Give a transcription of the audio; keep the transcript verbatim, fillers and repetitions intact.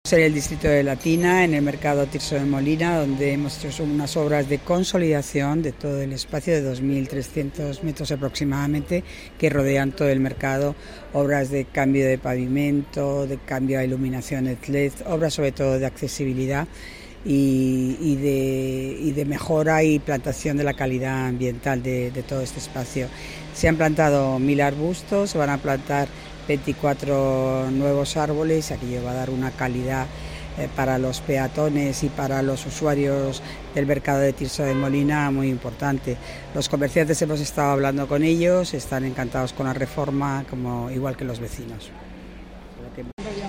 En el distrito de Latina, en el mercado Tirso de Molina, donde hemos hecho unas obras de consolidación de todo el espacio de dos mil trescientos metros aproximadamente que rodean todo el mercado, obras de cambio de pavimento, de cambio de iluminación L E D, obras sobre todo de accesibilidad y, y, de, y de mejora y plantación de la calidad ambiental de, de todo este espacio. Se han plantado mil arbustos, se van a plantar veinticuatro nuevos árboles, aquello va a dar una calidad eh, para los peatones y para los usuarios del mercado de Tirso de Molina muy importante. Los comerciantes hemos estado hablando con ellos, están encantados con la reforma, como igual que los vecinos.